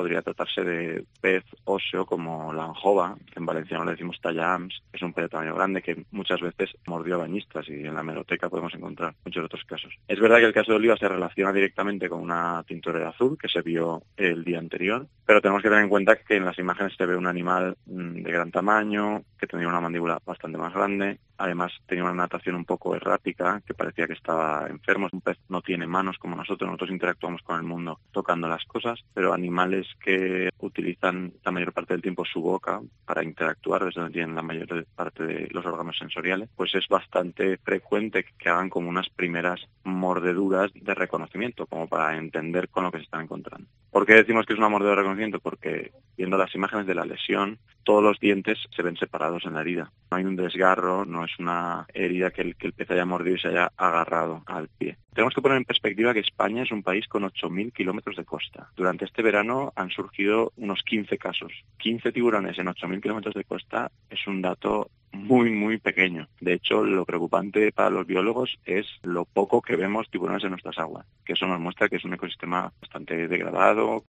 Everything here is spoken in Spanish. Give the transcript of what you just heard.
podría tratarse de pez óseo como la anjova, que en valenciano le decimos talla-ams, es un pez de tamaño grande que muchas veces mordió a bañistas y en la hemeroteca podemos encontrar muchos otros casos. Es verdad que el caso de Oliva se relaciona directamente con una tintorera azul que se vio el día anterior, pero tenemos que tener en cuenta que en las imágenes se ve un animal de gran tamaño, que tenía una mandíbula bastante más grande, además tenía una natación un poco errática, que parecía que estaba enfermo. Un pez no tiene manos como nosotros interactuamos con el mundo tocando las cosas, pero animales que utilizan la mayor parte del tiempo su boca para interactuar, desde donde tienen la mayor parte de los órganos sensoriales, pues es bastante frecuente que hagan como unas primeras mordeduras de reconocimiento, como para entender con lo que se están encontrando. ¿Por qué decimos que es una mordedura de reconocimiento? Porque viendo las imágenes de la lesión, todos los dientes se ven separados en la herida. No hay un desgarro, no es una herida que el pez haya mordido y se haya agarrado al pie. Tenemos que poner en perspectiva que España es un país con 8.000 kilómetros de costa. Durante este verano han surgido unos 15 casos. 15 tiburones en 8.000 kilómetros de costa es un dato muy pequeño. De hecho, lo preocupante para los biólogos es lo poco que vemos tiburones en nuestras aguas, que eso nos muestra que es un ecosistema bastante degradado,